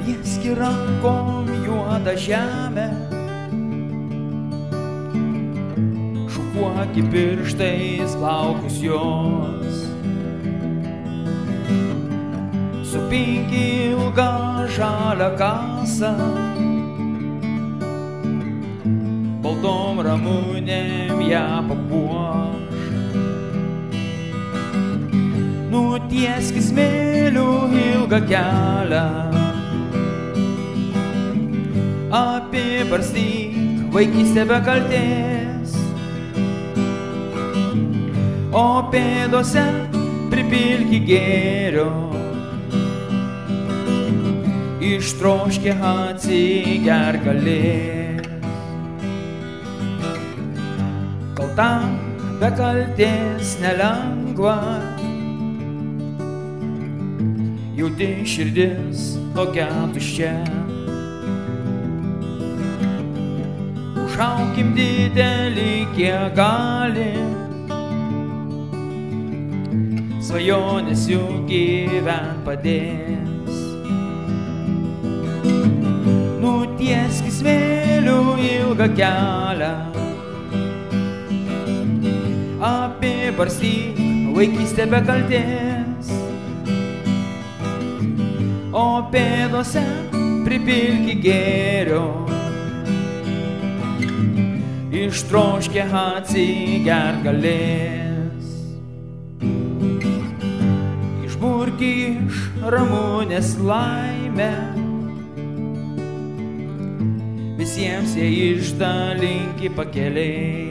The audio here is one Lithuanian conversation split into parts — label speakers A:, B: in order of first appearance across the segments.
A: Palieski rankom juodą žemę, šukuoki pirštais plaukus jos, supinki ilgą žalią kasą, baltom ramunėm ją papuoš. Nutieski smėliu ilgą kelią, apibarstyk vaikystę be kaltės, o pėdose pripilki gėrio, ištroškę atsigerk galės. Kaltam be kaltės nelengva, jauti širdis tokia tuščia. Užaukim didelį kiek galim, svajonės jų gyvent padės. Nutieski smėliu ilgą kelią, apibarstyk vaikystę be kaltės, o pėdose pripilki gėrio, ištroškę atsigerk galės. Išburki iš ramunės laimę, visiems jie išdalinki pakeliai.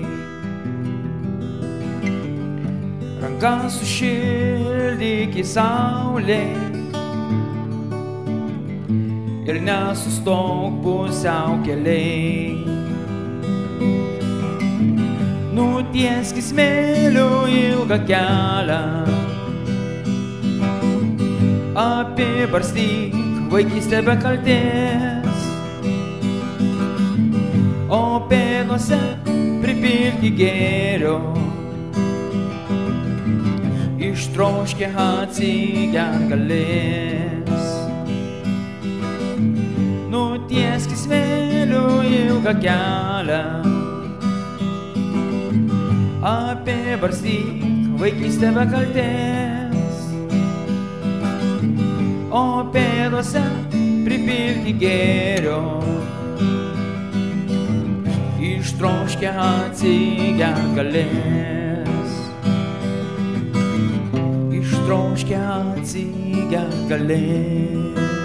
A: Rankas sušildyk į saulei ir nesustok pusiaukelėj. Nutieski smėliu ilgą kelią, apibarstyk vaikystę be kaltės, o pėdose pripilki gėrio, ištroškę atsigerk galės. Nutieski smėliu ilgą kelią, apibarstyk vaikystę be kaltės, o pėdose pripilki gėrio, ištroškę atsigerk galės. Ištroškę atsigerk galės.